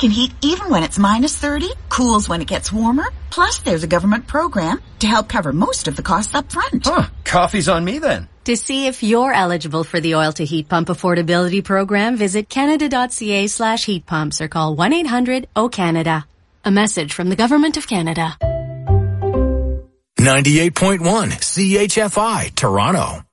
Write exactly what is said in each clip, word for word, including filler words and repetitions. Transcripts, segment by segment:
can heat even when it's minus thirty, cools when it gets warmer. Plus, there's a government program to help cover most of the costs up front. Huh, coffee's on me then. To see if you're eligible for the Oil to Heat Pump Affordability Program, visit canada.ca slash heat pumps or call one eight hundred O Canada. A message from the Government of Canada. ninety-eight point one C H F I, Toronto.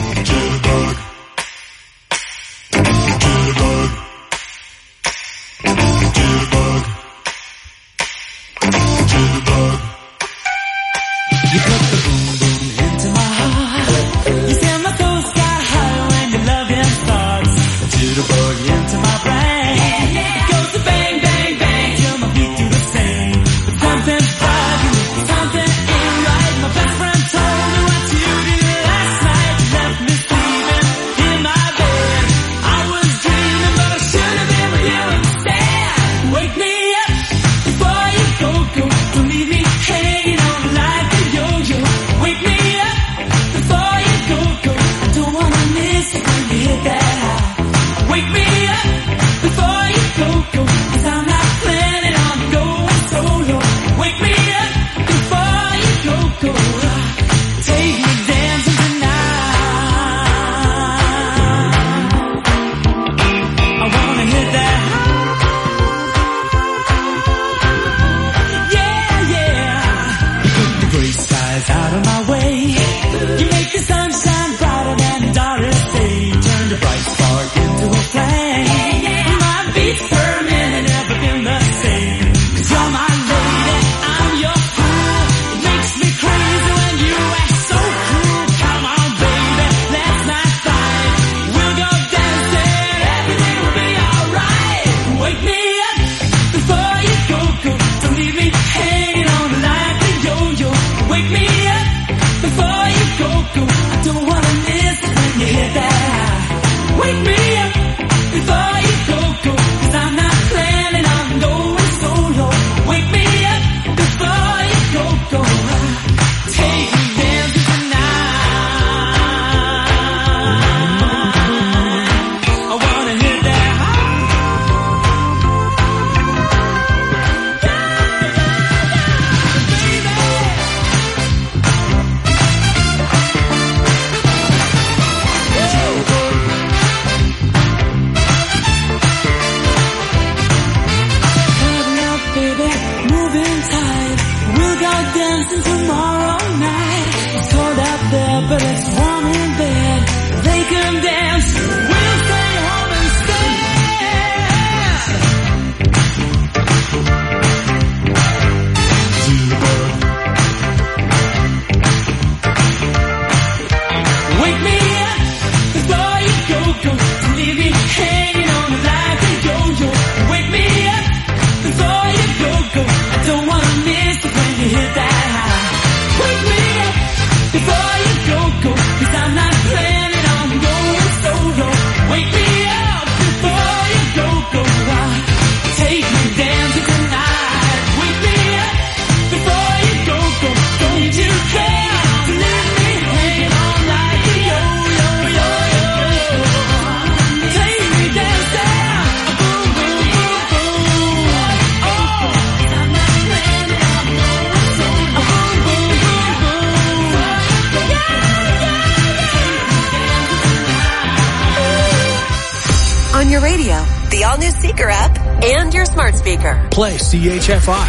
On your radio, the all-new Seeker app, and your smart speaker. Play C H F I.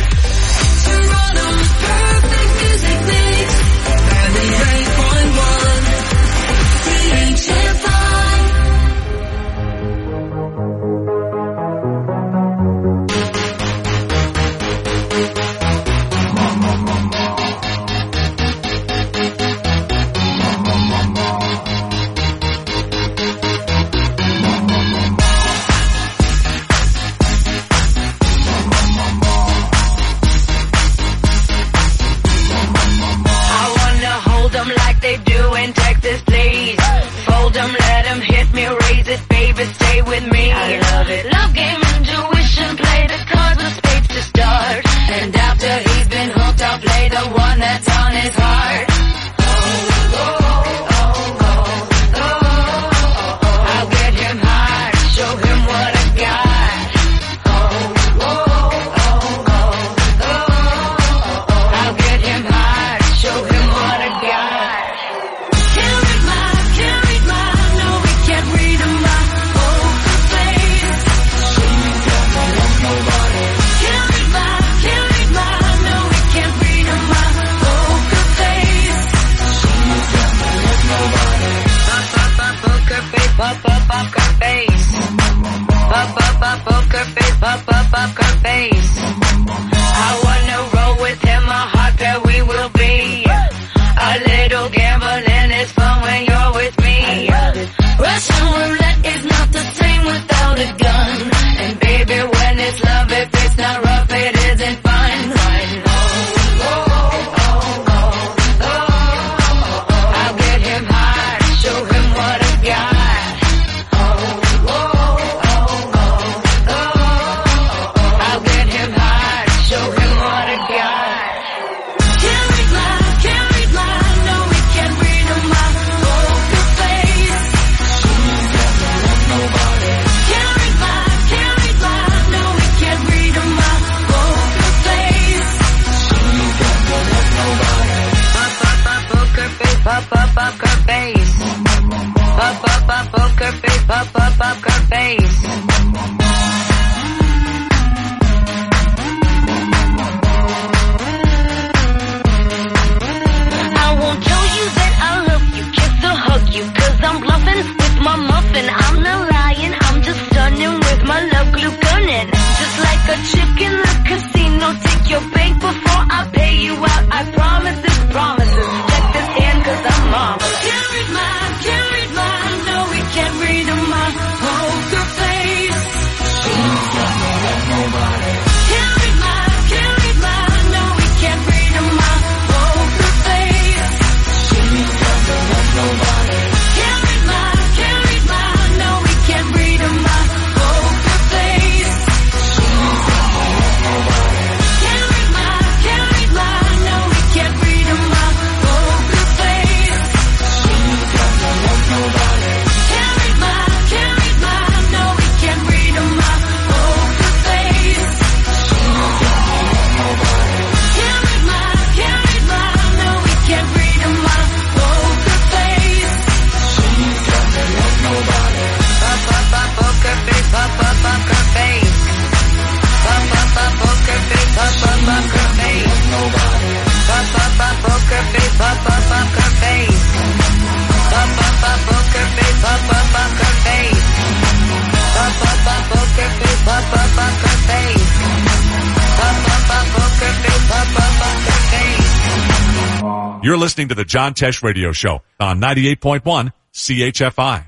Toronto's perfect music mix. ninety-eight point one C H F I. I wanna hold them like up, up her face. I wanna roll with him, a hot pair we will be. A little gambling is fun when you're with me. Russian roulette is not the same without a gun. And baby, when it's love, if it's not rough, it isn't fun. Fun. Oh, oh, oh, oh, oh. I'll get him hard, show him what I got. Oh, oh, oh, oh, oh. I'll get him hard, show him what I got. Can't read my, can't read my, no, we can't read my poker face. She's got no love, nobody. Can't read my, can't read my, no, we can't read my poker face. She's got no love, nobody. Pop, pop, pop, poker face, pop, pop, pop, her face. Pop, pop, pop, poker face, pop, pop, pop, her face. I won't tell you that I love you, kiss or hug you, cause I'm bluffing with my muffin. I'm not lying, I'm just stunning with my love glue gunning. Just like a chick in the casino, take your bank before I pay you out. I promise this promises, check this hand cause I'm marvelous. Can't read my, can't read my, no we can't read my poker face. She's got no love, nobody. Can't read my, can't read my, no we can't read my poker face. She's got no love, nobody. Can't read my, can't read my, no we can't read my poker face. She's got no love, nobody. Can't read my, can't read my, no we can't read my poker face. She's got no love, nobody. Can't read my, can't read my, no we can't read my poker face. She's got no love, nobody. Can't read my, can't read my, no we can't read my poker face. She's got no love, nobody. Pop, pop, pop, poker face, pop, pop, pop, her face. Pop, pop, pop, poker face, pop, pop, pop, her face. Nobody. Pop, pop, pop, poker face, pop, pop, pop, her face. Pop, pop, pop, poker face, pop, pop, pop, her face. Pop, pop, pop, poker face, pop, pop, pop, her face. Pop, pop, pop, poker face, pop, pop, pop, her face. You're listening to the John Tesh Radio Show on ninety-eight point one C H F I.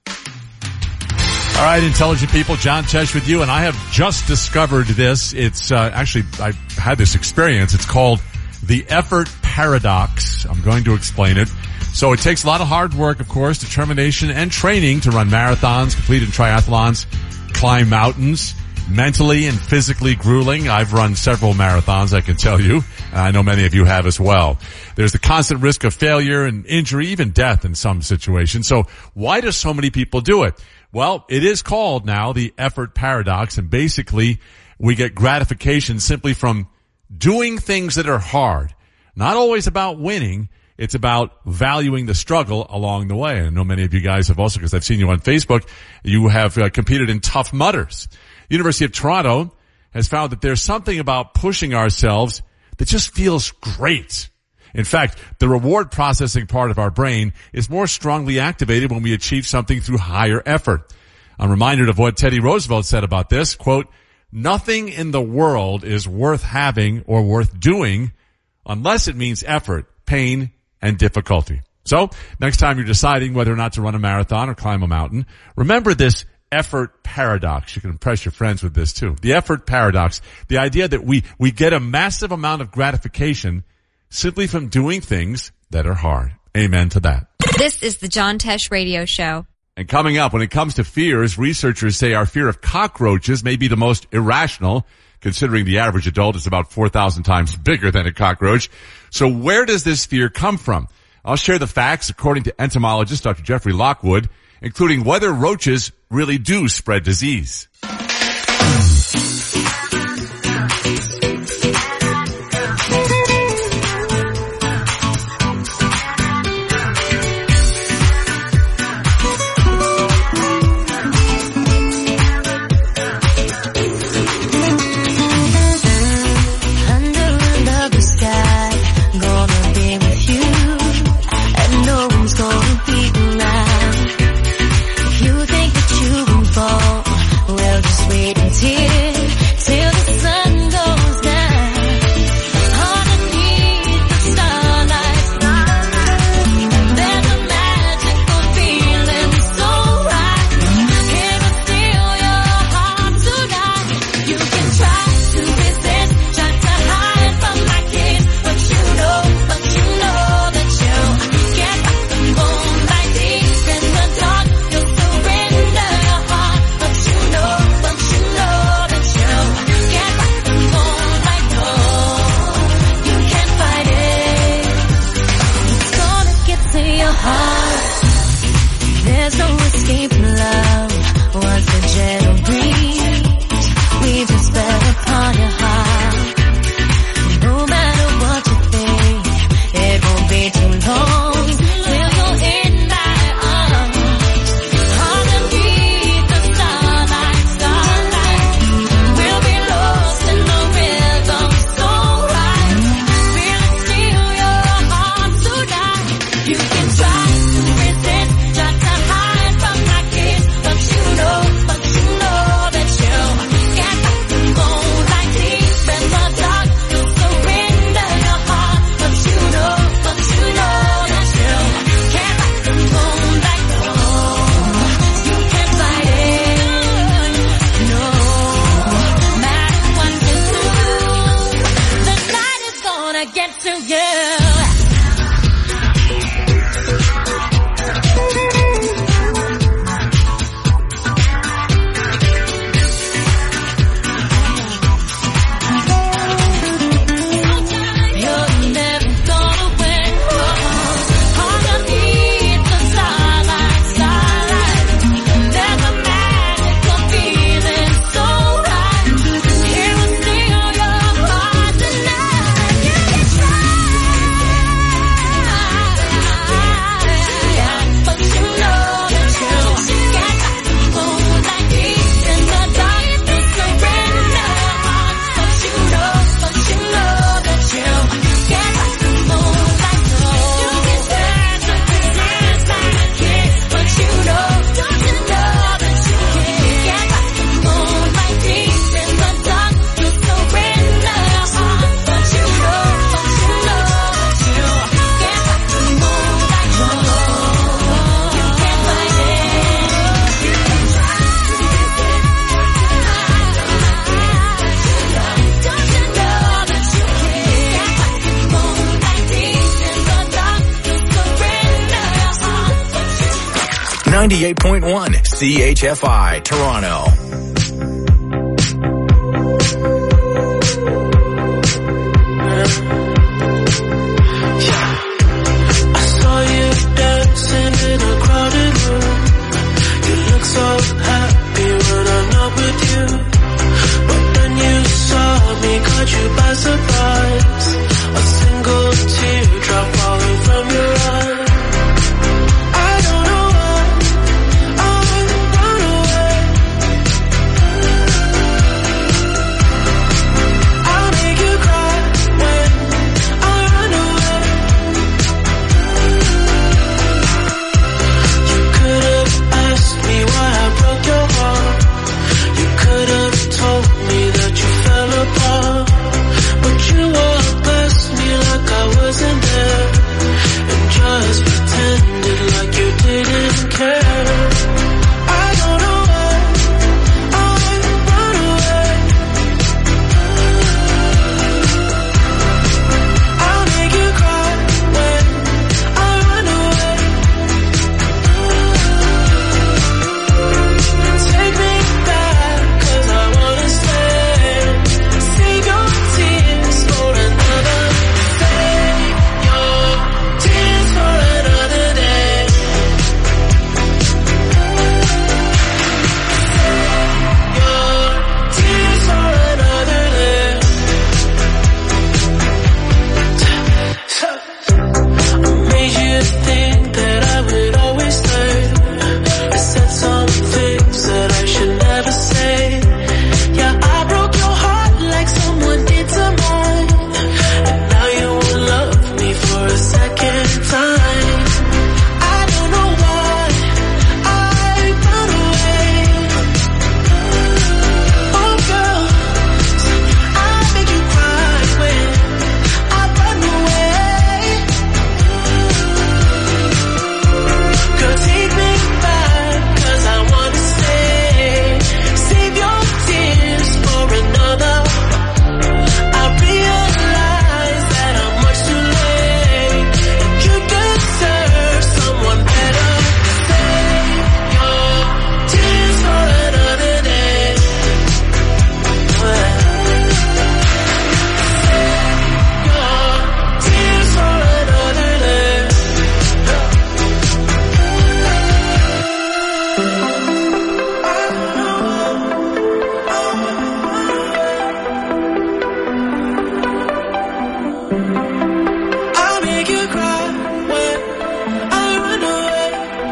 All right, intelligent people, John Tesh with you, and I have just discovered this. It's uh, actually, I've had this experience. It's called the effort paradox. I'm going to explain it. So it takes a lot of hard work, of course, determination, and training to run marathons, completed triathlons, climb mountains. Mentally and physically grueling. I've run several marathons, I can tell you, and I know many of you have as well. There's the constant risk of failure and injury, even death in some situations. So why do so many people do it? Well, it is called now the effort paradox, and basically we get gratification simply from doing things that are hard. Not always about winning. It's about valuing the struggle along the way. And I know many of you guys have also, because I've seen you on Facebook, you have uh, competed in Tough Mudders. University of Toronto has found that there's something about pushing ourselves that just feels great. In fact, the reward processing part of our brain is more strongly activated when we achieve something through higher effort. I'm reminded of what Teddy Roosevelt said about this, quote, "Nothing in the world is worth having or worth doing unless it means effort, pain, and difficulty." So, next time you're deciding whether or not to run a marathon or climb a mountain, remember this effort paradox. You can impress your friends with this too. The effort paradox. The idea that we, we get a massive amount of gratification simply from doing things that are hard. Amen to that. This is the John Tesh Radio Show. And coming up, when it comes to fears, researchers say our fear of cockroaches may be the most irrational, considering the average adult is about four thousand times bigger than a cockroach. So where does this fear come from? I'll share the facts according to entomologist Doctor Jeffrey Lockwood, including whether roaches really do spread disease. Till ninety-eight point one C H F I, Toronto. So happy when I'm not with you, but then you saw me, caught you by surprise. A single teardrop falling from your eye. I don't know why I run away. I'll make you cry when I run away. You could have asked me why I broke your heart. You could have told me that you fell apart, but you walked past me like I wasn't there, and just pretended like you didn't care. I don't know why I run away. I'll make you cry when I run away. Take me back, 'cause I wanna stay. Save your tears for another. Save your tears for another day. Save your tears for another day. I made you think that I would always stay. I said some things that I should never say. Yeah, I broke your heart like someone did to mine, and now you won't love me for a second time. I don't know why I run away. Oh girl, I make you cry when I run away. Girl, take me back, 'cause I wanna stay. Save your tears for another. I realize that I'm much too late, and you deserve someone better. Save your tears for another day. Save your tears for another day. I'll make you cry when I run away.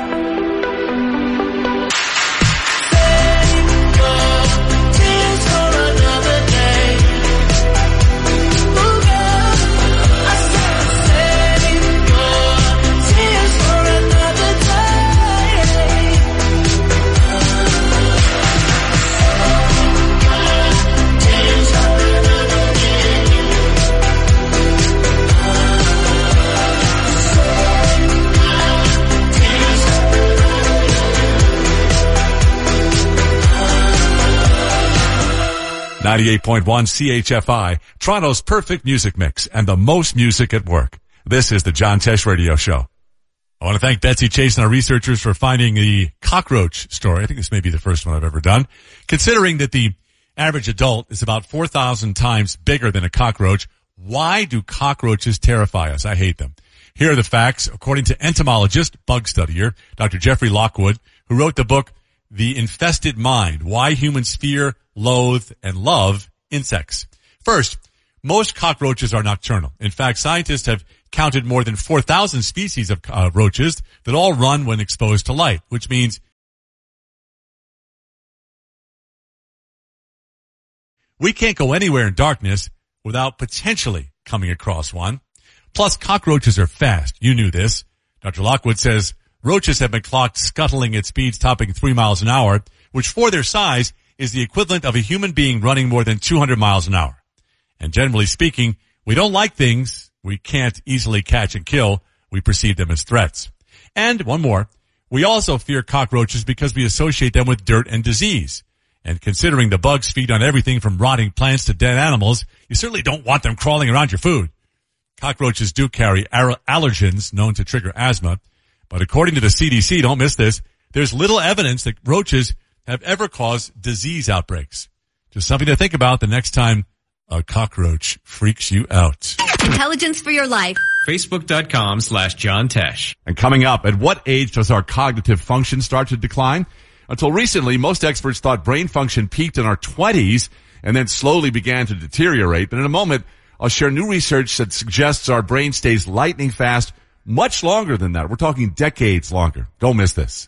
Save your tears for another day. Oh girl, I said save your tears for another day. Tears for another ninety-eight point one C H F I, Toronto's perfect music mix and the most music at work. This is the John Tesh Radio Show. I want to thank Betsy Chase and our researchers for finding the cockroach story. I think this may be the first one I've ever done. Considering that the average adult is about four thousand times bigger than a cockroach, why do cockroaches terrify us? I hate them. Here are the facts, according to entomologist, bug studier, Doctor Jeffrey Lockwood, who wrote the book, The Infested Mind, Why Humans Fear, Loathe, and Love Insects. First, most cockroaches are nocturnal. In fact, scientists have counted more than four thousand species of uh, roaches that all run when exposed to light, which means we can't go anywhere in darkness without potentially coming across one. Plus, cockroaches are fast. You knew this. Doctor Lockwood says roaches have been clocked scuttling at speeds topping three miles an hour, which for their size is the equivalent of a human being running more than two hundred miles an hour. And generally speaking, we don't like things we can't easily catch and kill. We perceive them as threats. And one more, we also fear cockroaches because we associate them with dirt and disease. And considering the bugs feed on everything from rotting plants to dead animals, you certainly don't want them crawling around your food. Cockroaches do carry allergens known to trigger asthma, but according to the C D C, don't miss this, there's little evidence that roaches have ever caused disease outbreaks. Just something to think about the next time a cockroach freaks you out. Intelligence for your life. Facebook.com slash John Tesh. And coming up, at what age does our cognitive function start to decline? Until recently, most experts thought brain function peaked in our twenties and then slowly began to deteriorate. But in a moment, I'll share new research that suggests our brain stays lightning fast much longer than that. We're talking decades longer. Don't miss this.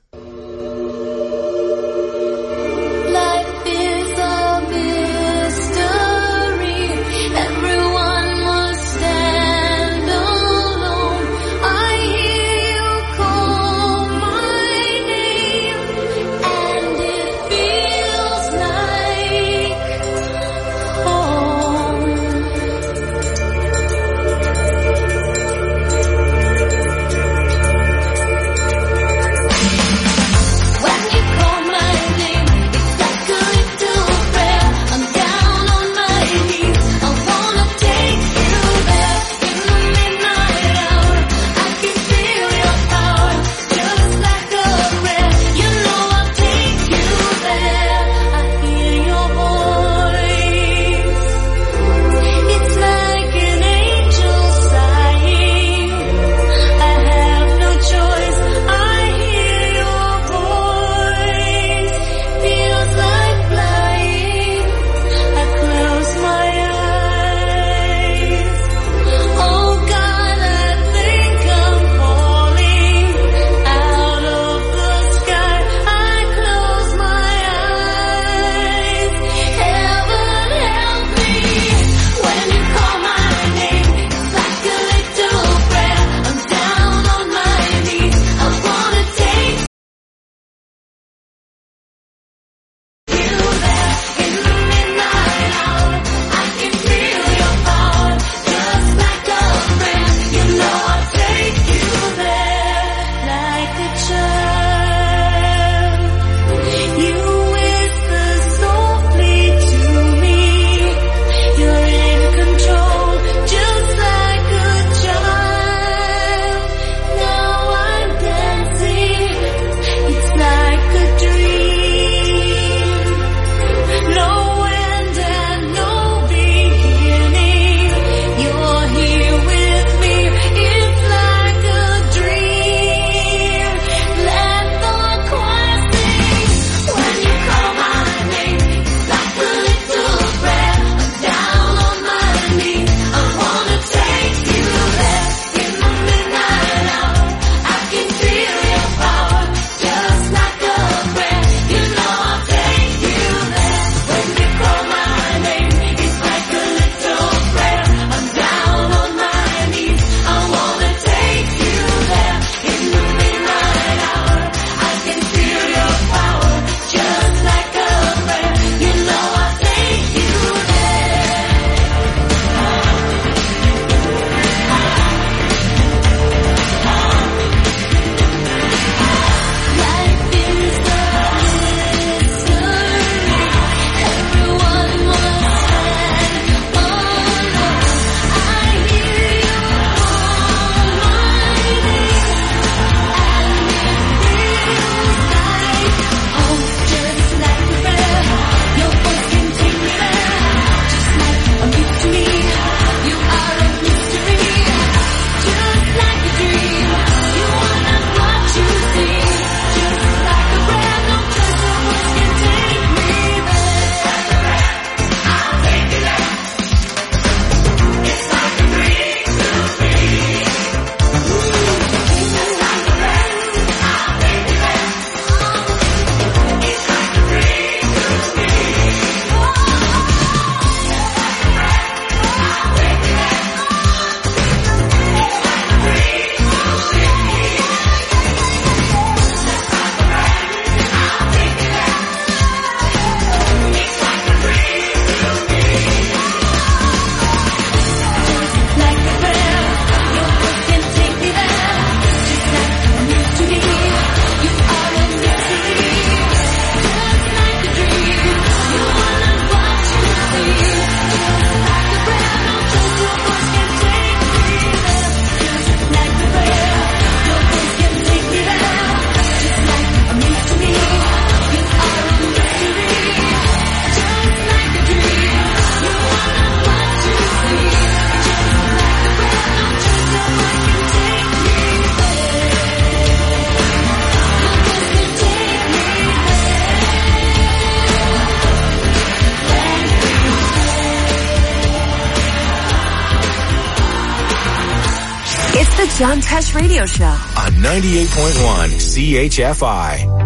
The John Tesh Radio Show on ninety-eight point one C H F I.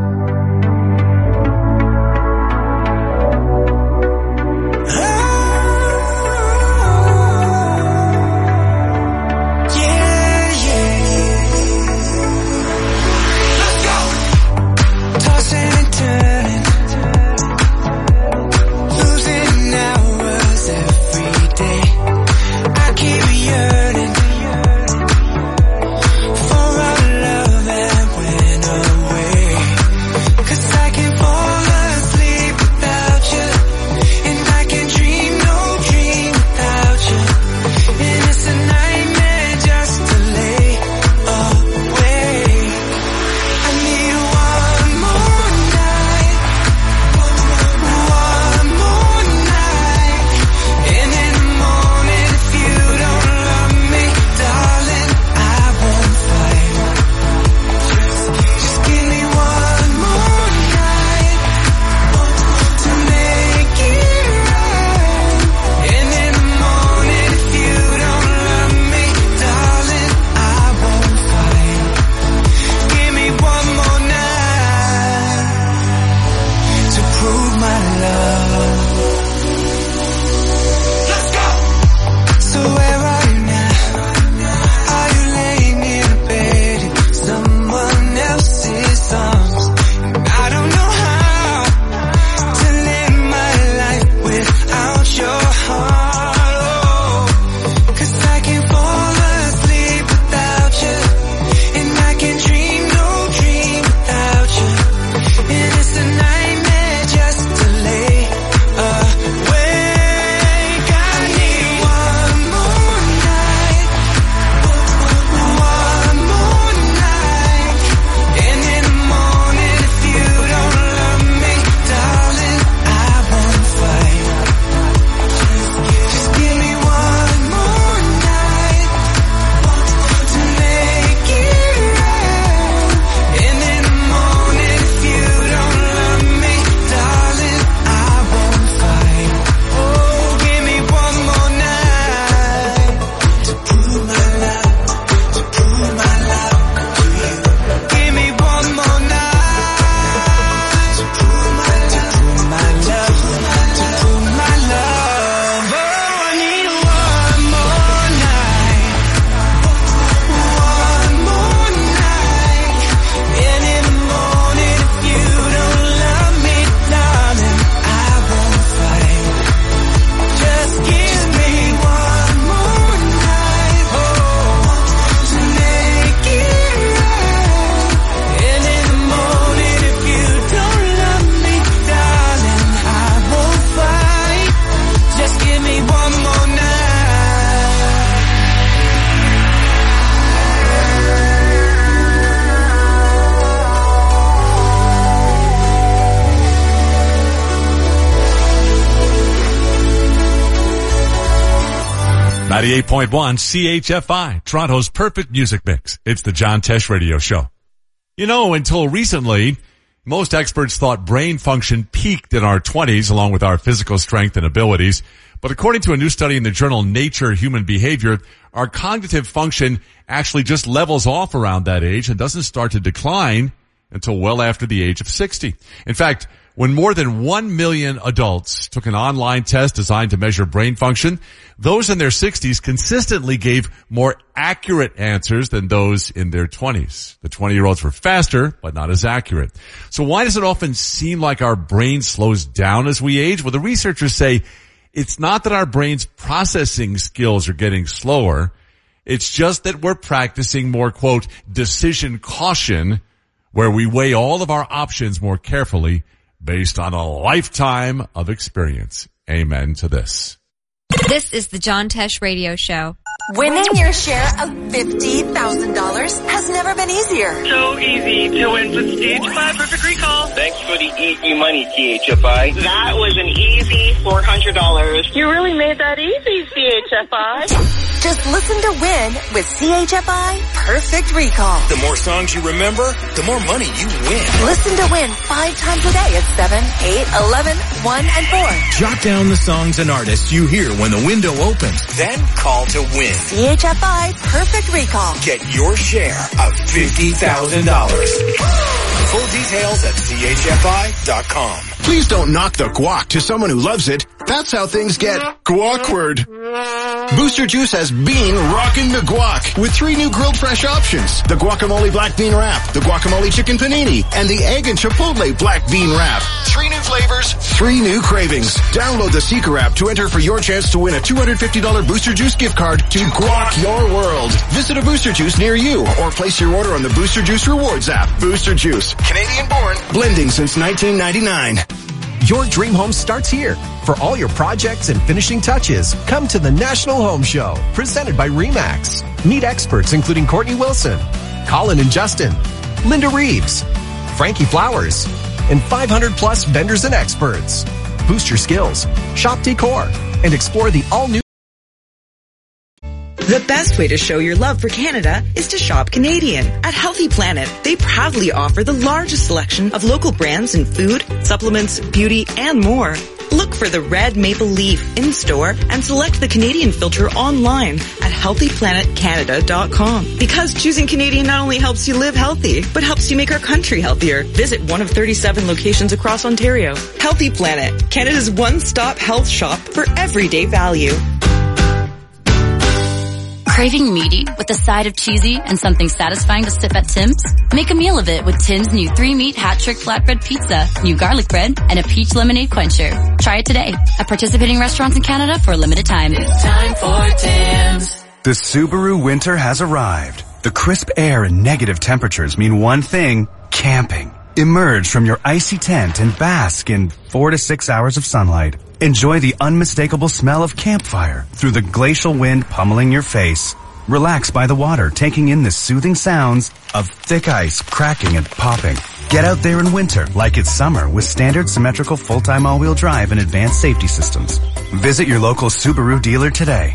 ninety-eight point one C H F I, Toronto's perfect music mix. It's the John Tesh Radio Show. You know, until recently, most experts thought brain function peaked in our twenties along with our physical strength and abilities. But according to a new study in the journal Nature Human Behavior, our cognitive function actually just levels off around that age and doesn't start to decline until well after the age of sixty. In fact, when more than one million adults took an online test designed to measure brain function, those in their sixties consistently gave more accurate answers than those in their twenties. The twenty-year-olds were faster, but not as accurate. So why does it often seem like our brain slows down as we age? Well, the researchers say it's not that our brain's processing skills are getting slower. It's just that we're practicing more, quote, decision caution, where we weigh all of our options more carefully based on a lifetime of experience. Amen to this. This is the John Tesh Radio Show. Winning your share of fifty thousand dollars has never been easier. So easy to win with C H F I Perfect Recall. Thanks for the easy money, C H F I. That was an easy four hundred dollars. You really made that easy, C H F I. Just listen to win with C H F I Perfect Recall. The more songs you remember, the more money you win. Listen to win five times a day at seven, eight, eleven, one, and four. Jot down the songs and artists you hear when the window opens. Then call to win. C H F I Perfect Recall. Get your share of fifty thousand dollars. Full details at C H F I dot com. Please don't knock the guac to someone who loves it. That's how things get guackward. Booster Juice has been rocking the guac with three new grilled fresh options. The guacamole black bean wrap, the guacamole chicken panini, and the egg and chipotle black bean wrap. Three new flavors, three new cravings. Download the Seeker app to enter for your chance to win a two hundred fifty dollars Booster Juice gift card to guac your world. Visit a Booster Juice near you or place your order on the Booster Juice Rewards app. Booster Juice, Canadian born, blending since nineteen ninety-nine. Your dream home starts here. For all your projects and finishing touches, come to the National Home Show, presented by RE/MAX. Meet experts including Courtney Wilson, Colin and Justin, Linda Reeves, Frankie Flowers, and five hundred plus vendors and experts. Boost your skills, shop decor, and explore the all-new. The best way to show your love for Canada is to shop Canadian. At Healthy Planet, they proudly offer the largest selection of local brands in food, supplements, beauty, and more. Look for the red maple leaf in-store and select the Canadian filter online at healthy planet canada dot com. Because choosing Canadian not only helps you live healthy, but helps you make our country healthier. Visit one of thirty-seven locations across Ontario. Healthy Planet, Canada's one-stop health shop for everyday value. Craving meaty with a side of cheesy and something satisfying to sip at Tim's? Make a meal of it with Tim's new three-meat hat-trick flatbread pizza, new garlic bread, and a peach lemonade quencher. Try it today at participating restaurants in Canada for a limited time. It's time for Tim's. The Subaru winter has arrived. The crisp air and negative temperatures mean one thing: camping. Emerge from your icy tent and bask in four to six hours of sunlight. Enjoy the unmistakable smell of campfire through the glacial wind pummeling your face. Relax by the water, taking in the soothing sounds of thick ice cracking and popping. Get out there in winter like it's summer with standard symmetrical full-time all-wheel drive and advanced safety systems. Visit your local Subaru dealer today.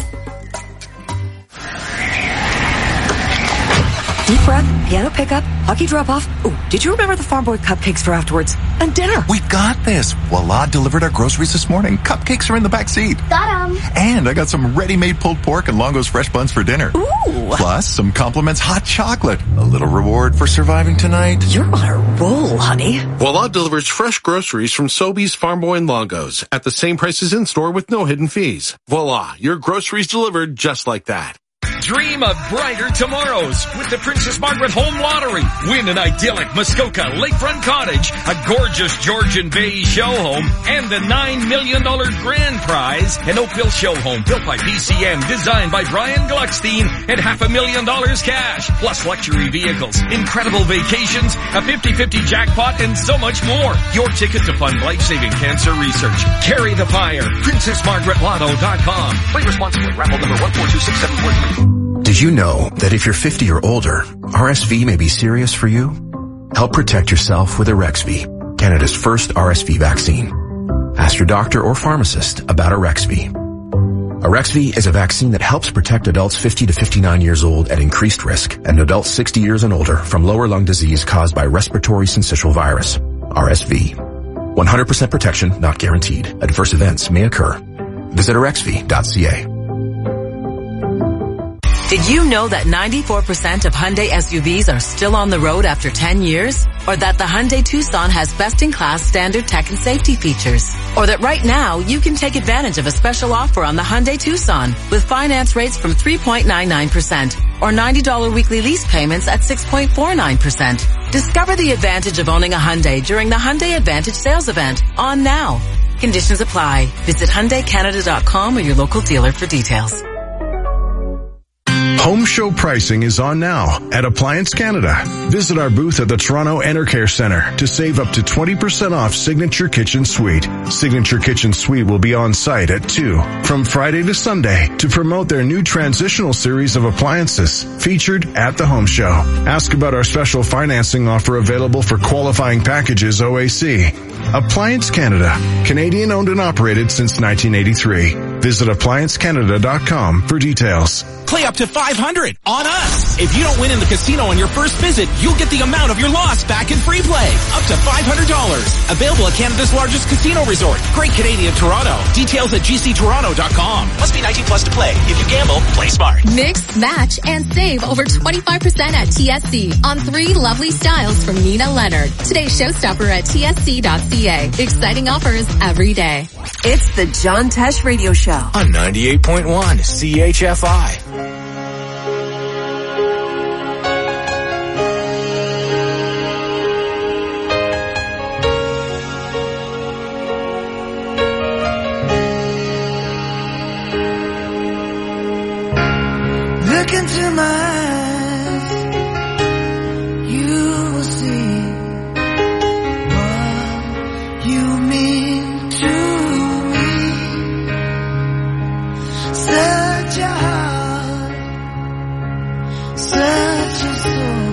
Deep breath, piano pickup, hockey drop-off. Oh, did you remember the Farm Boy cupcakes for afterwards? And dinner. We got this. Voila delivered our groceries this morning. Cupcakes are in the back seat. Got 'em. And I got some ready-made pulled pork and Longo's fresh buns for dinner. Ooh. Plus some compliments hot chocolate. A little reward for surviving tonight. You're on a roll, honey. Voila delivers fresh groceries from Sobeys, Farm Boy, and Longo's at the same prices in-store with no hidden fees. Voila, your groceries delivered just like that. Dream of brighter tomorrows with the Princess Margaret Home Lottery. Win an idyllic Muskoka lakefront cottage, a gorgeous Georgian Bay show home, and the nine million dollars grand prize, an Oakville show home built by B C M, designed by Brian Gluckstein, and half a million dollars cash, plus luxury vehicles, incredible vacations, a fifty-fifty jackpot, and so much more. Your ticket to fund life-saving cancer research. Carry the fire. princess margaret lotto dot com. Play responsibly. Raffle number one four two six seven four three. Did you know that if you're fifty or older, R S V may be serious for you? Help protect yourself with Arexvy, Canada's first R S V vaccine. Ask your doctor or pharmacist about Arexvy. Arexvy is a vaccine that helps protect adults fifty to fifty-nine years old at increased risk and adults sixty years and older from lower lung disease caused by respiratory syncytial virus, R S V. one hundred percent protection not guaranteed. Adverse events may occur. Visit arexvy dot c a. Did you know that ninety-four percent of Hyundai S U Vs are still on the road after ten years? Or that the Hyundai Tucson has best-in-class standard tech and safety features? Or that right now you can take advantage of a special offer on the Hyundai Tucson with finance rates from three point nine nine percent or ninety dollars weekly lease payments at six point four nine percent. Discover the advantage of owning a Hyundai during the Hyundai Advantage sales event on now. Conditions apply. Visit Hyundai Canada dot com or your local dealer for details. Home show pricing is on now at Appliance Canada. Visit our booth at the Toronto Enercare Centre to save up to twenty percent off Signature Kitchen Suite. Signature Kitchen Suite will be on site at two from Friday to Sunday to promote their new transitional series of appliances featured at the home show. Ask about our special financing offer available for qualifying packages O A C. Appliance Canada, Canadian owned and operated since nineteen eighty-three. Visit appliance canada dot com for details. Play up to five hundred on us. If you don't win in the casino on your first visit, you'll get the amount of your loss back in free play. Up to five hundred dollars. Available at Canada's largest casino resort, Great Canadian Toronto. Details at g c toronto dot com. Must be nineteen plus to play. If you gamble, play smart. Mix, match, and save over twenty-five percent at T S C on three lovely styles from Nina Leonard. Today's showstopper at T S C dot C A. Exciting offers every day. It's the John Tesh Radio Show on ninety-eight point one C H F I. Look into my eyes, you will see what you mean to me. Such a heart, such a soul.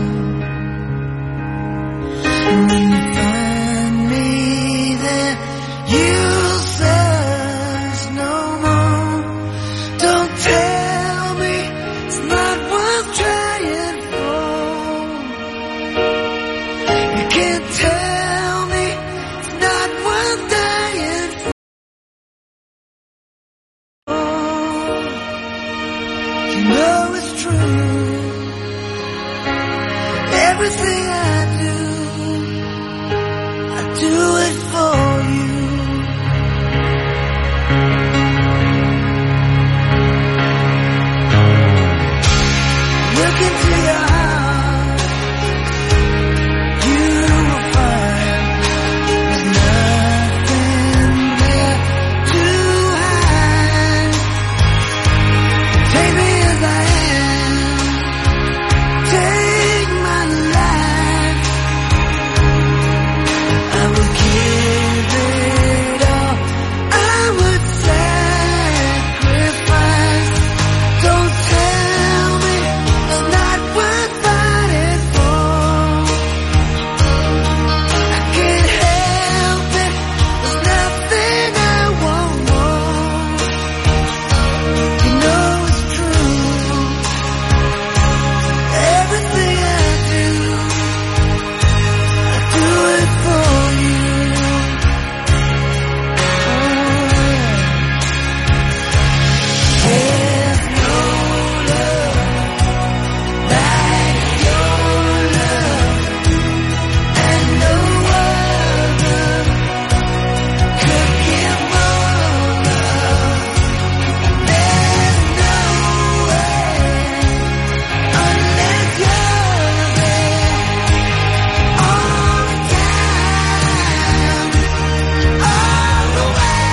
And when you find me there, you'll search no more. Don't tell me it's not worth trying for. You can't tell me it's not worth dying for. You know it's true. Everything I do, I do it for you. Look into your heart, you will find there's nothing there to hide. Take me as I am, take my life. I will give it all, I would sacrifice. Don't tell me it's not worth fighting for. I can't help it, there's nothing I won't want. You know it's true. Everything I do, I do it for you. There's no love like your love, and no other could give more love. There's no way unless you're there all the time, all the way.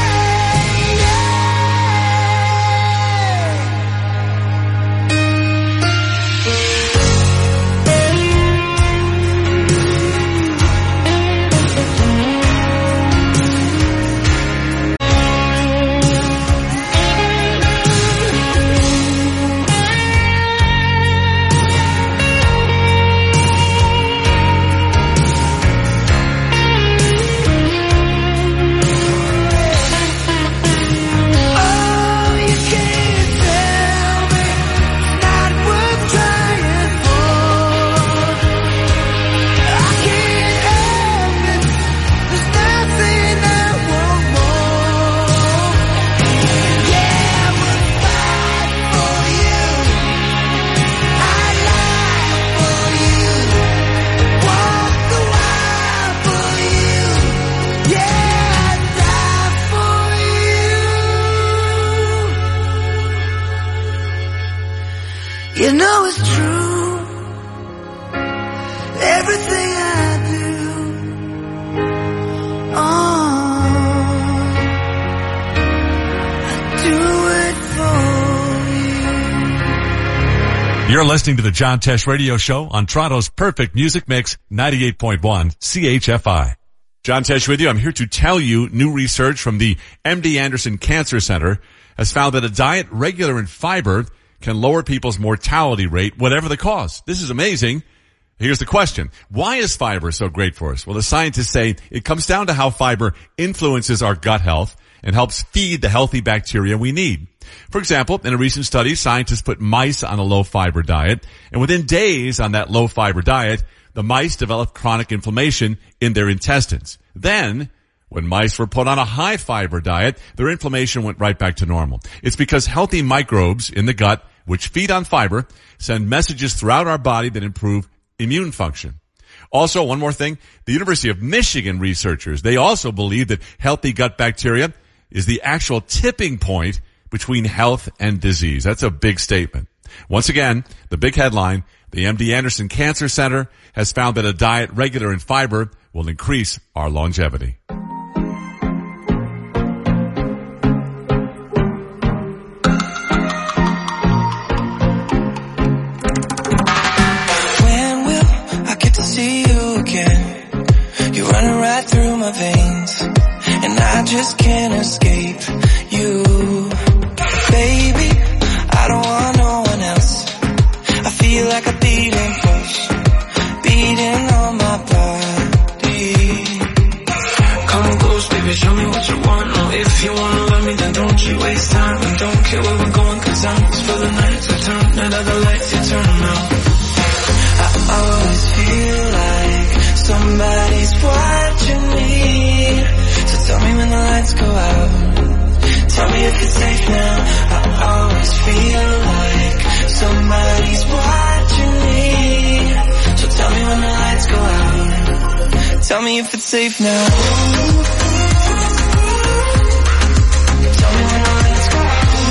Oh, you can't tell me it's not worth trying for. I can't help it, there's nothing I want more. Yeah, I would fight for you, I'd lie for you, walk the wild for you. Yeah, I'd die for you. You know it's true. Everything I do, oh, I do it for you. You're listening to the John Tesh Radio Show on Toronto's perfect music mix, ninety-eight point one C H F I. John Tesh with you. I'm here to tell you new research from the M D Anderson Cancer Center has found that a diet regular in fiber can lower people's mortality rate, whatever the cause. This is amazing. Here's the question. Why is fiber so great for us? Well, the scientists say it comes down to how fiber influences our gut health and helps feed the healthy bacteria we need. For example, in a recent study, scientists put mice on a low-fiber diet, and within days on that low-fiber diet, the mice developed chronic inflammation in their intestines. Then, when mice were put on a high-fiber diet, their inflammation went right back to normal. It's because healthy microbes in the gut, which feed on fiber, send messages throughout our body that improve immune function. Also, one more thing, the University of Michigan researchers, they also believe that healthy gut bacteria is the actual tipping point between health and disease. That's a big statement. Once again, the big headline, the M D Anderson Cancer Center has found that a diet regular in fiber will increase our longevity. When will I get to see you again? You're running right through my veins, and I just can't escape you. Baby, I don't want no one else. I feel like a beating push, beating on my body. Come close, baby, show me what you want. No, if you wanna love me, then don't you waste time. And don't care where we're going, cause I'm just for the night to turn. And other lights, you turn them out. I always feel like somebody's watching me. So tell me when the lights go out. Tell me if it's safe now. I always feel like somebody's watching me. So tell me when the lights go out. Tell me if it's safe now. Tell me when the lights go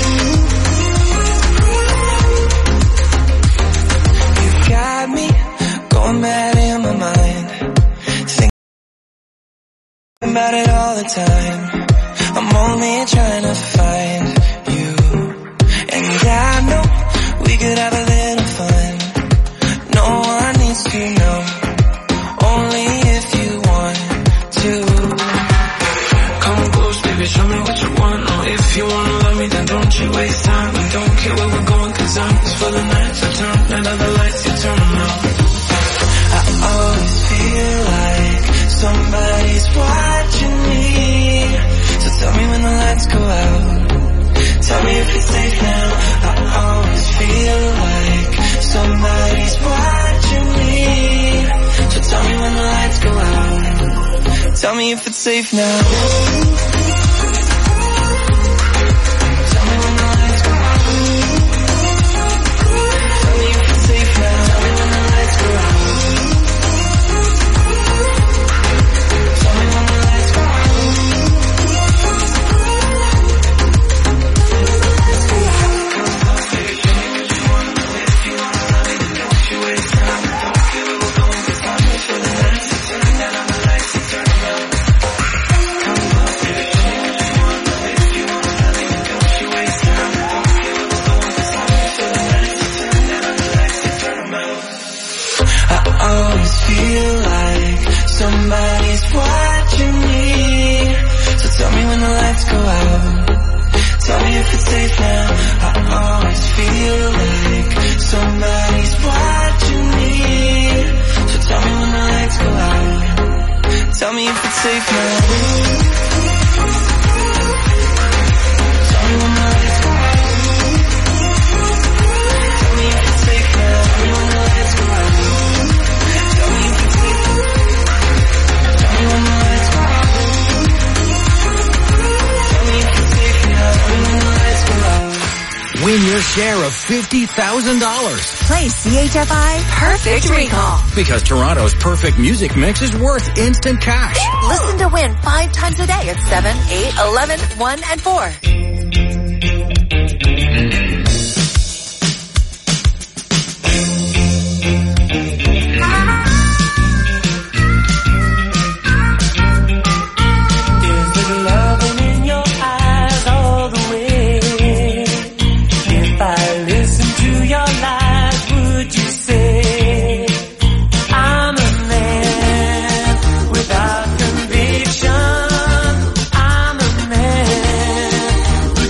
out. You got me going mad in my mind, thinking about it all the time. I'm only trying to find you, and I know we could have a little fun. No one needs to know, only if you want to. Come close, baby, show me what you want. Oh, if you wanna love me, then don't you waste time. And don't care where we're going, cause I'm just for the night to turn. And other lights, you turn them out. I always feel like somebody's watching me. So tell me when the lights go out. Tell me if it's safe now. I always feel like somebody's watching me. So tell me when the lights go out. Tell me if it's safe now. Tell me when the lights go out. Tell me if it's safe now. Tell me when the lights go out. Tell me when the lights go out. Feel like somebody's watching me. So tell me when the lights go out. Tell me if it's safe now. I always feel like somebody's watching me. So tell me when the lights go out. Tell me if it's safe now. Tell me when the lights go out. Tell me if it's safe now. Tell me when the lights go out. Win your share of fifty thousand dollars. Play C H F I Perfect Recall. Because Toronto's perfect music mix is worth instant cash. Listen to win five times a day at seven, eight, eleven, one, and four. Without conviction, I'm a man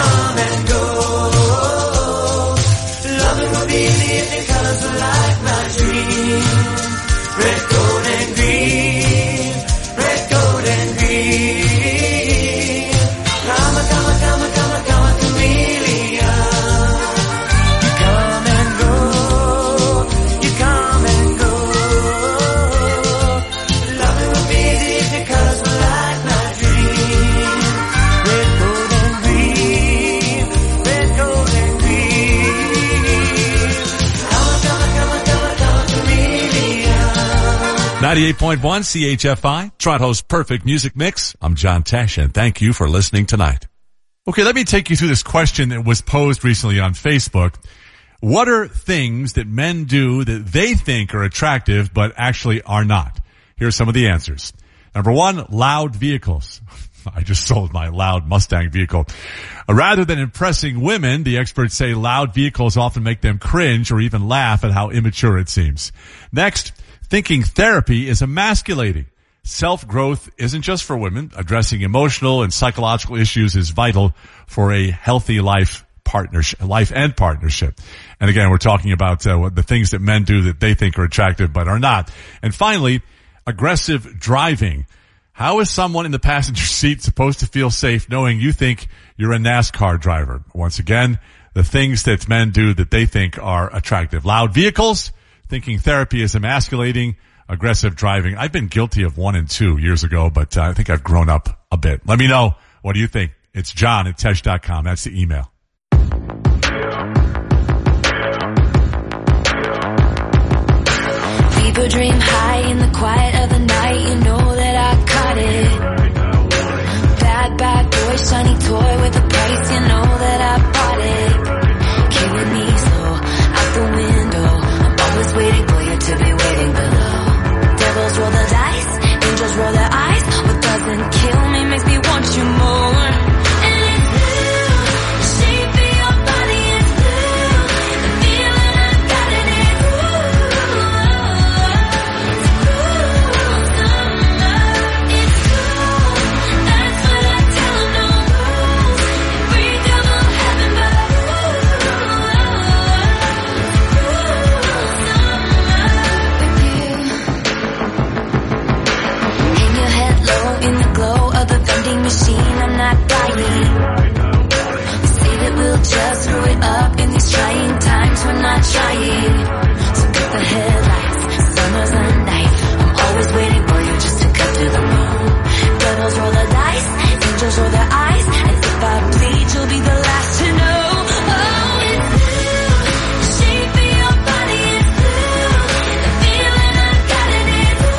come and go. Loving will be the evening colors of light, my dream. Red, gold, and green. Red, gold, and green. Come, come, come, come, come, chameleon. You come and go. You come and go. Loving will be the evening colors of light, my dream. Red, gold, and green. Red, gold, and green. Come, come, come, come, come, chameleon. ninety-eight point one C H F I, Toronto's perfect music mix. I'm John Tesh, and thank you for listening tonight. Okay, let me take you through this question that was posed recently on Facebook. What are things that men do that they think are attractive but actually are not? Here are some of the answers. Number one, loud vehicles. I just sold my loud Mustang vehicle. Uh, rather than impressing women, the experts say loud vehicles often make them cringe or even laugh at how immature it seems. Next, thinking therapy is emasculating. Self-growth isn't just for women. Addressing emotional and psychological issues is vital for a healthy life partnership, life and partnership. And again, we're talking about uh, the things that men do that they think are attractive but are not. And finally, aggressive driving. How is someone in the passenger seat supposed to feel safe knowing you think you're a NASCAR driver? Once again, the things that men do that they think are attractive. Loud vehicles, thinking therapy is emasculating, aggressive driving. I've been guilty of one and two years ago, but uh, I think I've grown up a bit. Let me know. What do you think? It's John at Tesh dot com. That's the email. People dream high in the quiet of the night. You know that I caught it. Bad, bad boy, shiny toy with a price. You know that I bought it. Killing me slow out the window. I'm always waiting for you to be waiting below. Devils roll the dice, angels roll their eyes. What doesn't kill me makes me want you more. And it's blue, the shape of your body is blue. The feeling I got in it, ooh. It's cool, summer, it's cool. That's what I tell them, no rules. Free double heaven, but ooh. It's cool, summer with you. Hang your head low in the glow of the vending machine. I'm not dying. We say that we'll just screw it up in these trying times. We're not trying. So cut the headlights. Summer's the night. I'm always waiting for you just to cut through the moon. Devils roll the dice. Angels roll their eyes. And if I bleed, you'll be the last to know. Oh, it's blue. The shape of your body is blue. The feeling I got in it, ooh.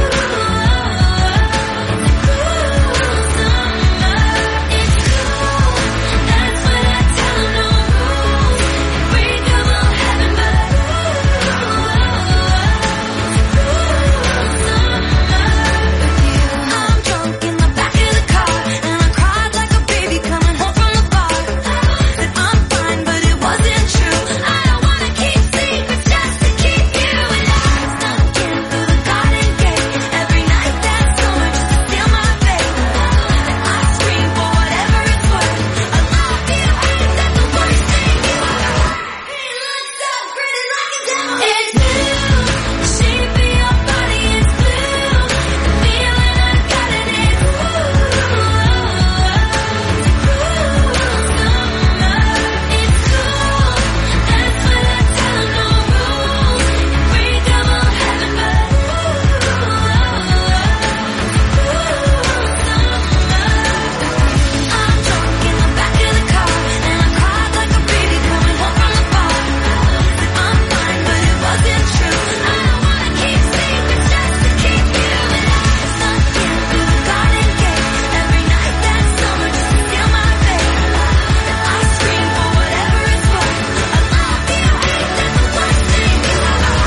That's what I tell them, no rules. Free double heaven, but I'm drunk in the back of the car, and I cried like a baby coming home from the bar. Said I'm fine, but it wasn't true. I don't wanna keep secrets just to keep you alive. Snuck in through the garden gate every night that summer just to steal my faith. And I scream for whatever it's worth. I love you, ain't that the worst thing you ever? He looks so pretty like a devil. It's blue, the shape of your body is blue. The feeling I got in it, ooh. It's cool, summer, it's cool. That's what I tell them, no rules. Free double heaven, but I'm drunk in the back of the car, and I cried like a baby coming home from the bar. Said I'm fine, but it wasn't true. I don't wanna keep secrets just to keep you alive. Snuck in through the garden gate every night that summer just to steal my faith. And I scream for whatever it's worth. I love you, ain't that the worst thing you ever?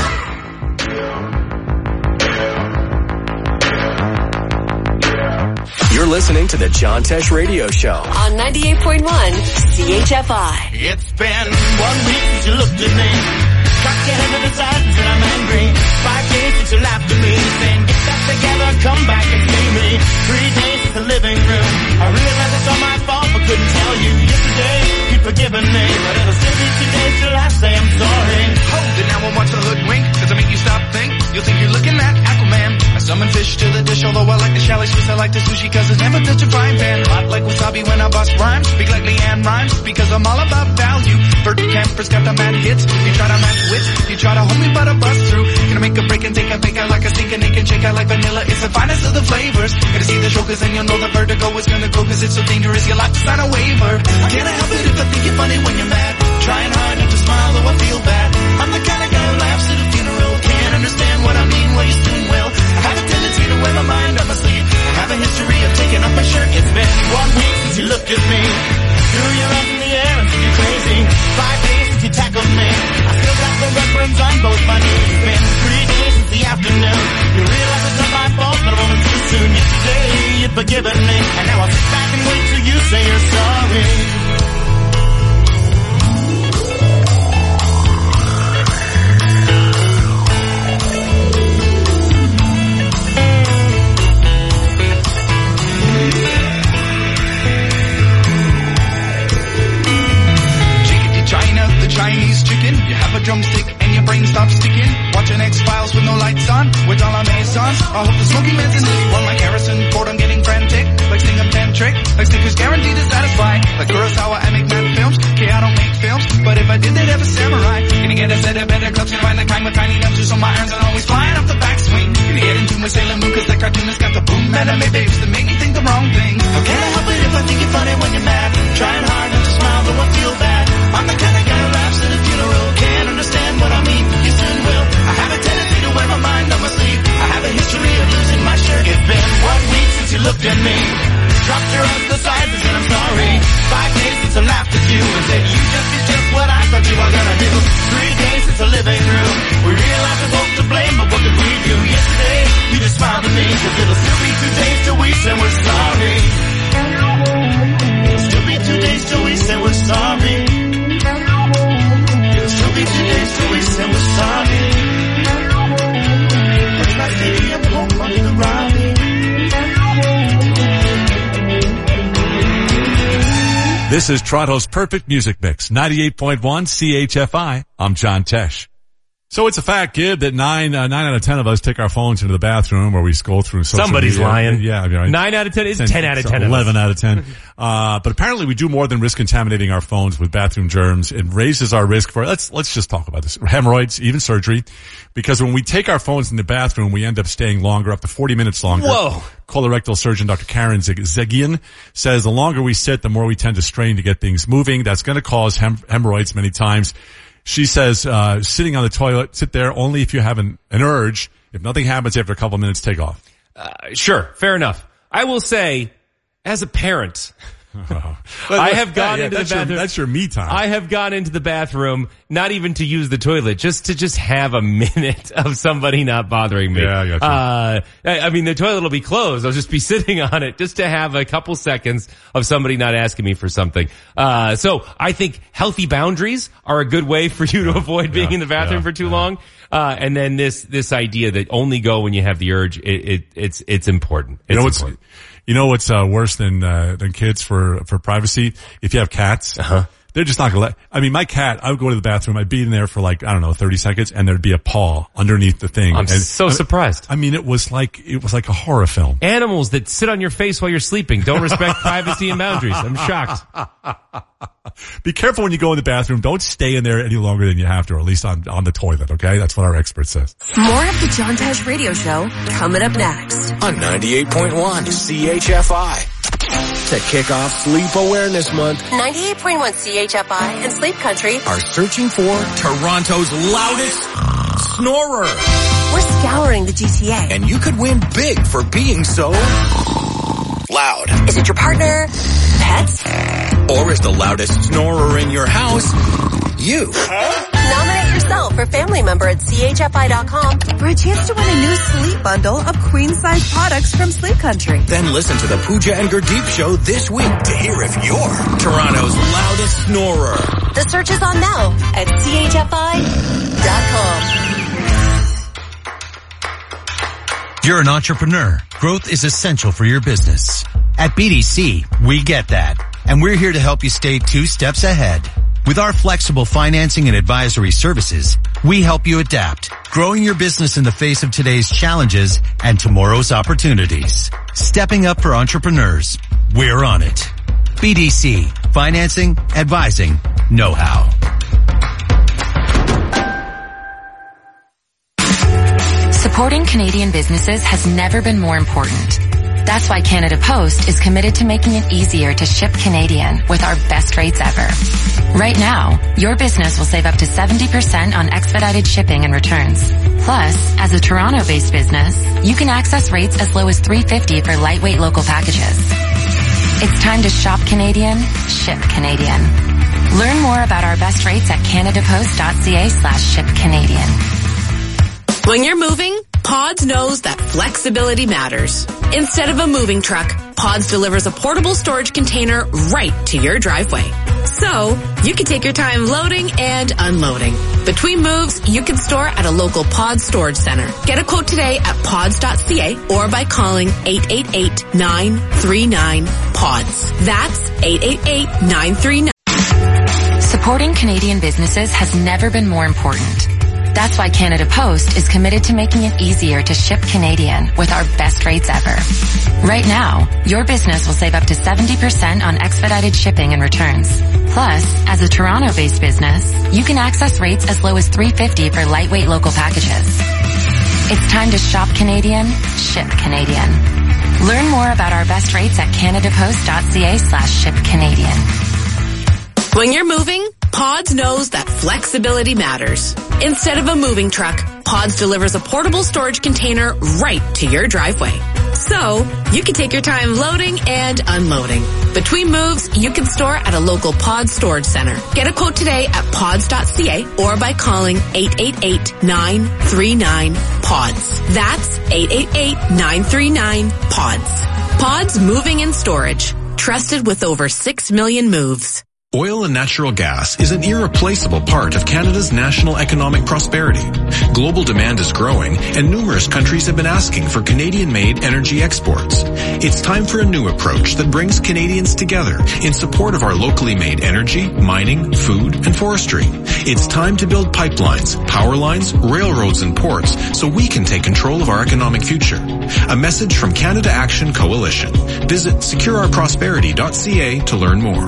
You're listening to the John Tesh Radio Show. On ninety-eight point one C H F I. It's been one week since you looked at me. Cocked your head to the side and said I'm angry. Five days since you laughed at me, saying get back together, come back and see me. Three days since the living room. I realize it's all my fault, but couldn't tell you yesterday you'd forgiven me, but it'll still be today till I say I'm sorry. Hold it, now I want to hoodwink. Does it make you stop think? You'll think you're looking at Aquaman. I summon fish to the dish, although I like the chalet Swiss, I like the sushi, cause it's never touch a frying pan. Hot like wasabi when I bust rhymes. Speak like Leanne rhymes, because I'm all about value. Bert Camper's got the mad hits. You try to match wits, you try to hold me but I bust through. Gonna make a break and take a fake out like a sink and naked shake out like vanilla. It's the finest of the flavors. Gonna see the show cause then you'll know the vertigo is gonna go cause it's so dangerous you'll have to sign a waiver. Can't I help it if I think you're funny when you're mad? Trying hard not to smile though I feel bad. I'm the kind of guy who laughs at a funeral. Can't understand what I mean, well you soon will. I have a tendency to wear my mind on my sleeve. I have a history of taking off my shirt. It's been one week since you looked at me. Threw your arms in the air and said you're crazy. Five days since you tackled me. I still got the red burns on both my knees. It's been three days since the afternoon. You realize it's not my fault, but I'm only too soon. Yesterday you'd forgiven me, and now I'll sit back and wait till you say you're sorry. Chinese chicken, you have a drumstick and your brain stops sticking. Watching X-Files with no lights on, with all our maisons. I hope the smoky man's in this one like Harrison Ford. I'm getting frantic, like Stingam Tantric, like Snickers guaranteed to satisfy. Like Kurosawa, I make mad films. Okay, I don't make films, but if I did, they'd have a samurai. Gonna get a set of better clubs, gonna find the kind with tiny numbers, so my irons are always flying off the backswing. Gonna get into my Sailor Moon, cause the cartoonist got the boom anime babes that make me think the wrong thing. How can I help it if I think you're funny when you're mad? Trying hard not to smile, though I feel bad. I'm the kind of guy who laughs at a funeral. Can't understand what I mean, you soon will. I have a tendency to wear my mind on my sleeve. I have a history of losing my shirt. It's been one week since you looked at me. Dropped your arms to the side and said I'm sorry. Five days since I laughed at you and said you just did just what I thought you were gonna do. Three days since the living room. We realized we're both to blame, but what did we do? Yesterday, you just smiled at me, cause it'll still be two days till we say we're sorry. It'll still be two days till we say we're sorry. It'll still be two days till we say we're sorry. It's like maybe a poke under the Robbie. This is Toronto's Perfect Music Mix, ninety-eight point one C H F I. I'm John Tesh. So it's a fact, kid, that nine, uh, nine out of ten of us take our phones into the bathroom where we scroll through social Somebody's media. lying. Yeah, I mean, right? Nine out of ten is ten, ten out of ten. Eleven out of ten. Uh, but apparently we do more than risk contaminating our phones with bathroom germs. It raises our risk for, let's, let's just talk about this. Hemorrhoids, even surgery. Because when we take our phones in the bathroom, we end up staying longer, up to forty minutes longer. Whoa. Colorectal surgeon Doctor Karen Zegian says the longer we sit, the more we tend to strain to get things moving. That's going to cause hem- hemorrhoids many times. She says, uh, sitting on the toilet, sit there only if you have an, an urge. If nothing happens after a couple of minutes, take off. Uh, sure. Fair enough. I will say, as a parent, oh. I have gone yeah, into that's the bathroom. Your, that's your me time. I have gone into the bathroom, not even to use the toilet, just to just have a minute of somebody not bothering me. Yeah, I got you. Uh, I, I mean, the toilet will be closed. I'll just be sitting on it just to have a couple seconds of somebody not asking me for something. Uh, so I think healthy boundaries are a good way for you to avoid being yeah, in the bathroom yeah, for too yeah. long. Uh, and then this, this idea that only go when you have the urge, it, it it's, it's important. It's you know what's, important. you know what's, uh, worse than, uh, than kids for, for privacy? If you have cats. Uh-huh. They're just not gonna let, I mean, my cat, I would go to the bathroom, I'd be in there for like, I don't know, thirty seconds, and there'd be a paw underneath the thing. I'm and, so I, surprised. I mean, it was like, it was like a horror film. Animals that sit on your face while you're sleeping don't respect privacy and boundaries. I'm shocked. Be careful when you go in the bathroom. Don't stay in there any longer than you have to, or at least on, on the toilet, okay? That's what our expert says. More of the John Tesh Radio Show coming up next. On ninety-eight point one C H F I. To kick off Sleep Awareness Month, ninety-eight point one C H F I and Sleep Country are searching for Toronto's loudest snorer. We're scouring the G T A. And you could win big for being so loud. Is it your partner? Pets? Or is the loudest snorer in your house you? Nominate yourself or family member at C H F I dot com for a chance to win a new sleep bundle of queen-size products from Sleep Country. Then listen to the Pooja and Gurdeep show this week to hear if you're Toronto's loudest snorer. The search is on now at C H F I dot com. You're an entrepreneur. Growth is essential for your business. At B D C, we get that. and we're here to help you stay two steps ahead. With our flexible financing and advisory services, we help you adapt, growing your business in the face of today's challenges and tomorrow's opportunities. Stepping up for entrepreneurs. We're on it. B D C. Financing, advising, know-how. Supporting Canadian businesses has never been more important. That's why Canada Post is committed to making it easier to ship Canadian with our best rates ever. Right now, your business will save up to seventy percent on expedited shipping and returns. Plus, as a Toronto-based business, you can access rates as low as three dollars and fifty cents for lightweight local packages. It's time to shop Canadian, ship Canadian. Learn more about our best rates at canadapost.ca slash ship Canadian. When you're moving, Pods knows that flexibility matters. Instead of a moving truck, Pods delivers a portable storage container right to your driveway. So, you can take your time loading and unloading. Between moves, you can store at a local Pods storage center. Get a quote today at pods dot c a or by calling eight eight eight, nine three nine, PODS. That's eight eight eight, nine three nine. Supporting Canadian businesses has never been more important. That's why Canada Post is committed to making it easier to ship Canadian with our best rates ever. Right now, your business will save up to seventy percent on expedited shipping and returns. Plus, as a Toronto-based business, you can access rates as low as three dollars and fifty cents for lightweight local packages. It's time to shop Canadian, ship Canadian. Learn more about our best rates at canadapost.ca slash ship Canadian. When you're moving, Pods knows that flexibility matters. Instead of a moving truck, Pods delivers a portable storage container right to your driveway. So, you can take your time loading and unloading. Between moves, you can store at a local Pods storage center. Get a quote today at pods dot c a or by calling eight eight eight, nine three nine, PODS. That's eight eight eight, nine three nine, PODS. Pods Moving and Storage. Trusted with over six million moves. Oil and natural gas is an irreplaceable part of Canada's national economic prosperity. Global demand is growing, and numerous countries have been asking for Canadian-made energy exports. It's time for a new approach that brings Canadians together in support of our locally made energy, mining, food, and forestry. It's time to build pipelines, power lines, railroads, and ports so we can take control of our economic future. A message from Canada Action Coalition. Visit secure our prosperity dot c a to learn more.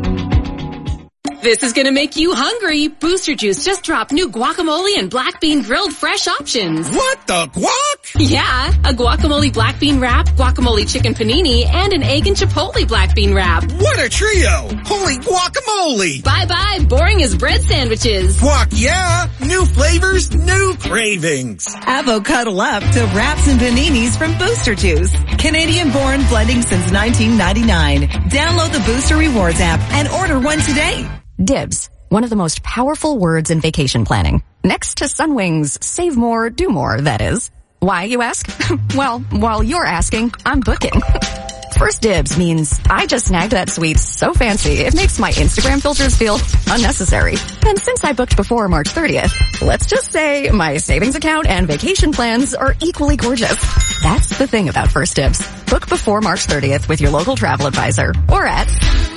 This is gonna make you hungry. Booster Juice just dropped new guacamole and black bean grilled fresh options. What the guac? Yeah, a guacamole black bean wrap, guacamole chicken panini, and an egg and chipotle black bean wrap. What a trio! Holy guacamole! Bye-bye, boring as bread sandwiches. Guac, yeah! New flavors, new cravings. Avocado up to wraps and paninis from Booster Juice. Canadian-born blending since nineteen ninety-nine. Download the Booster Rewards app and order one today. Dibs, one of the most powerful words in vacation planning. Next to Sunwing's save more, do more, that is. Why, you ask? Well, while you're asking, I'm booking. First Dibs means I just snagged that suite so fancy it makes my Instagram filters feel unnecessary. And since I booked before March thirtieth, let's just say my savings account and vacation plans are equally gorgeous. That's the thing about First Dibs. Book before March thirtieth with your local travel advisor or at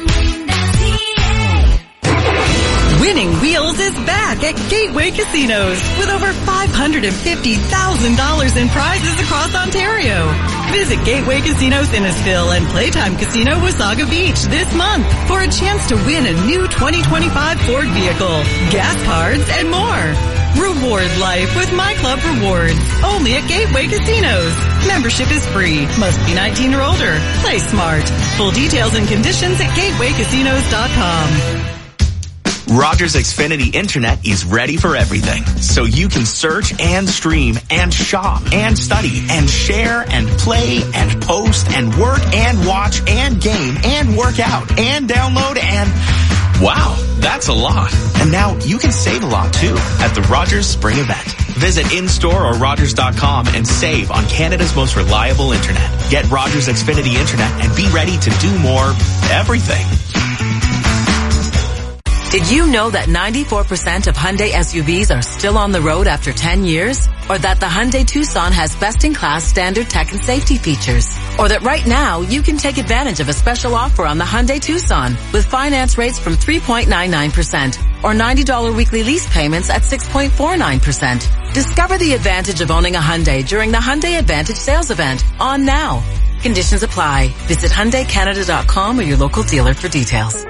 Winning Wheels is back at Gateway Casinos with over five hundred fifty thousand dollars in prizes across Ontario. Visit Gateway Casinos Innisfil and Playtime Casino Wasaga Beach this month for a chance to win a new twenty twenty-five Ford vehicle, gas cards, and more. Reward life with My Club Rewards, only at Gateway Casinos. Membership is free. Must be nineteen or older. Play smart. Full details and conditions at gateway casinos dot com. Rogers Xfinity Internet is ready for everything, so you can search and stream and shop and study and share and play and post and work and watch and game and work out and download and... Wow, that's a lot. And now you can save a lot too at the Rogers Spring Event. Visit in-store or rogers dot com and save on Canada's most reliable internet. Get Rogers Xfinity Internet and be ready to do more everything. Did you know that ninety-four percent of Hyundai S U Vs are still on the road after ten years? Or that the Hyundai Tucson has best-in-class standard tech and safety features? Or that right now you can take advantage of a special offer on the Hyundai Tucson with finance rates from three point nine nine percent or ninety dollars weekly lease payments at six point four nine percent. Discover the advantage of owning a Hyundai during the Hyundai Advantage sales event on now. Conditions apply. Visit Hyundai Canada dot com or your local dealer for details.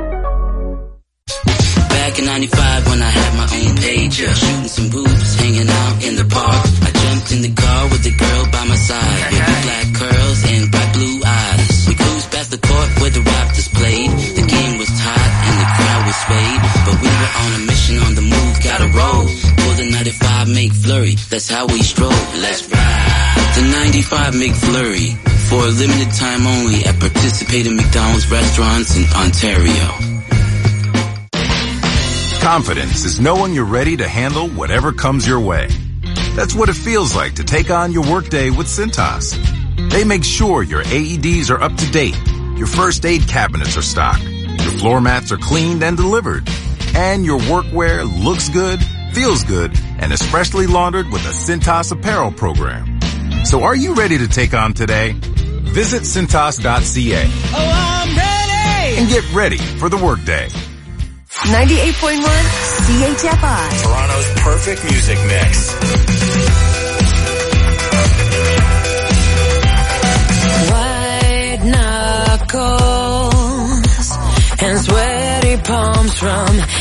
Back in ninety-five when I had my own pager, shooting some hoops, hanging out in the park. I jumped in the car with the girl by my side, with the black curls and bright blue eyes. We cruised past the court where the Raptors played. The game was tight and the crowd was swayed, but we were on a mission, on the move, gotta roll. For the ninety-five McFlurry, that's how we stroll. Let's ride. The ninety-five McFlurry, for a limited time only at participating McDonald's restaurants in Ontario. Confidence is knowing you're ready to handle whatever comes your way. That's what it feels like to take on your workday with Cintas. They make sure your A E Ds are up to date, your first aid cabinets are stocked, your floor mats are cleaned and delivered, and your workwear looks good, feels good, and is freshly laundered with a Cintas apparel program. So are you ready to take on today? Visit Cintas dot C A. Oh, I'm ready! And get ready for the workday. ninety-eight point one C H F I. Toronto's perfect music mix. White knuckles and sweaty palms from